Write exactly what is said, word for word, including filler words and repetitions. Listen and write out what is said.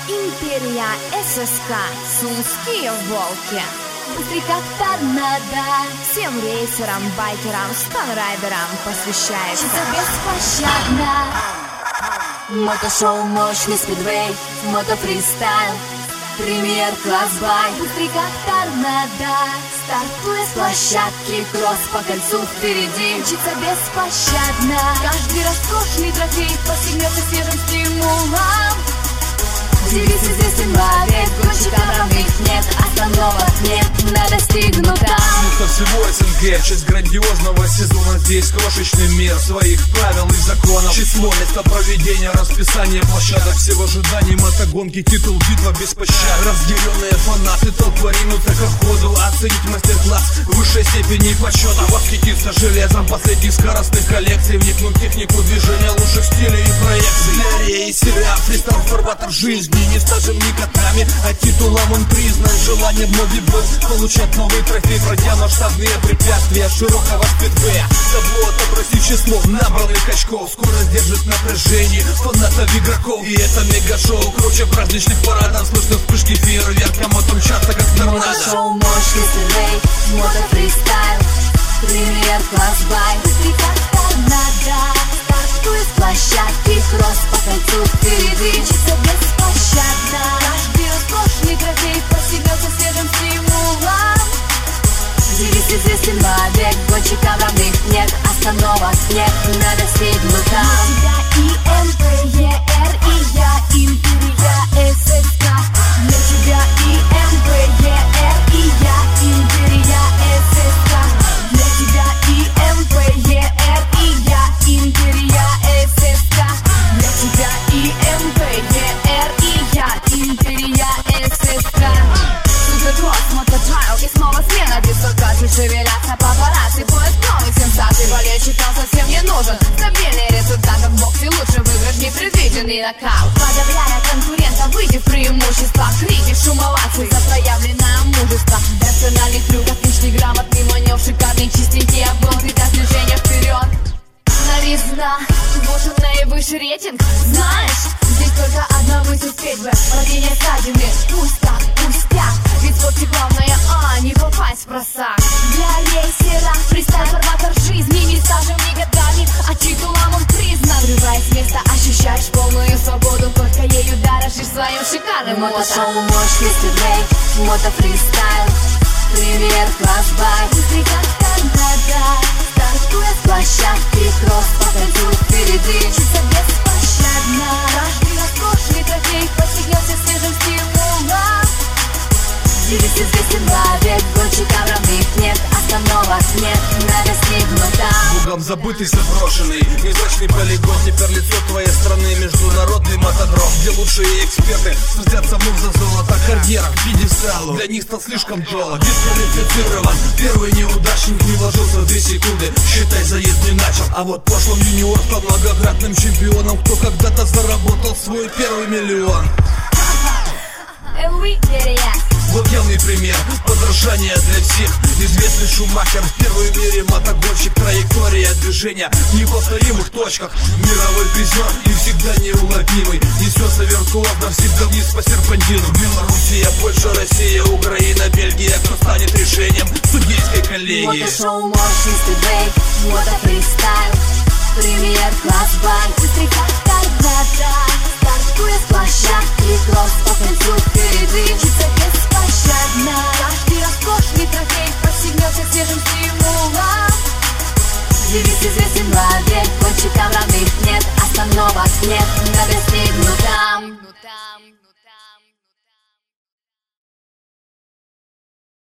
Империя ССК, Сумские волки. Быстрый как торнадо, всем рейсерам, байкерам, станрайдерам посвящается. Беспощадно. Мотошоу, мощный спидвей, мотофристайл, премьер-класс бай. Быстрый как торнадо, стартует с площадки, кросс по кольцу впереди. Мчится беспощадно, каждый роскошный трофей посягнется свежим стимулом. Девиз известен вовек, гонщикам равных нет, остановок нет на достигнутом. Смысл всего СНГ, часть грандиозного сезона. Здесь крошечный мир своих правил и законов. Число, место проведения, расписание площадок. Все в ожидании мотогонки, титул, битва без пощад. Разъяренные фанаты толпа ринутся ко входу. Оценить мастер-класс высшей степени почета. Восхититься железом последних скоростных коллекций. Вникнуть в технику движения лучших стилей и проекций. Для рейсера фристайл фарватер жизни. Не стажем, ни котами, а титулом он признан. Желание вновь и вновь получать новый трофей, пройдя масштабные препятствия широкого спидвея. Табло отобразит число набранных очков. Скорость держит напряжение фанатов игроков. И это мега-шоу, круче праздничных парадов. Слышно вспышки фейерверка, мото мчатся как торнадо. Мотошоу, мощный спидвей, мотофристайл, премьер-класс бай. Быстрый как торнадо, стартует с площадки, кросс по кольцу впереди. Мчится беспощадно, каждый роскошный трофей посягнется свежим стимулом. Девиз известен вовек, гонщикам равных нет, остановок нет на достигнутом. Для тебя и МПЕР, и я Империя ССК. Для тебя и МПЕР, и я Империя ССК. Для тебя и МПЕР, и я Империя ССК. Для тебя и МПЕР, и я Империя ССК. Суперкросс, мототрайл и снова смена дислокаций. Шевелятся папарацци, поиск новых сенсаций. Болельщикам совсем не нужен стабильный результат. В боксе лучше выигрыш, непредвиденный нокаут. Подавляя конкурента, выйди в преимущество. Крики, шум, овации за проявленное мужество. Рациональный трюк, отличный, грамотный маневр. Шикарный, чистенький обгон, крутя движение вперед. Новизна, вот он наивысший рейтинг. Знаешь, здесь только одна мысль успеть бы. Падение садины, пусть так, пустяк. Ведь в спорте главное, а не попасть в просак. Для рейсера фристайл фарватер жизни. Не стажем, ни годами, а титулом он признан. Срываясь с места, ощущаешь полную свободу. Только ею дорожишь своим шикарным мотошоу. Мощный спидвей, мотофристайл, премьер-класс бай. Быстрый как торнадо, стартуя с площадки, кросс по кольцу впереди. Мчится беспощадно, каждый роскошный трофей посягнется свежим стимулом. Девиз известен вовек, гонщикам равных нет, остановок нет на достигнутом. Богом забытый, заброшенный невзрачный полигон. Теперь лицо твоей страны, международный мотодром, где лучшие эксперты сразятся вновь за золото. Карьера к пьедесталу для них стал слишком долг. Дисквалифицирован первый неудачник, не вложился в две секунды, считай, заезд не начал. А вот в прошлом юниор стал многократным чемпионом, кто когда-то заработал свой первый миллион. Вот явный пример подражания для всех. Известный Шумахер, первый в мире мотогонщик. Траектория движения в неповторимых точках. Мировой призер и всегда неуловимый. Несется виртуозно всегда вниз по серпантину. Белоруссия, Польша, Россия, Украина, Бельгия. Кто станет решением судейской коллегии? Мотошоу, мощный спидвей, мотофристайл, премьер-класс бай. Быстрый как торнадо, стартуя с площадки, кросс по кольцу впереди. Мчится беспощадно, каждый роскошный трофей посягнется свежим стимулом. Девиз известен вовек, гонщикам равных нет, остановок нет на достигнутом.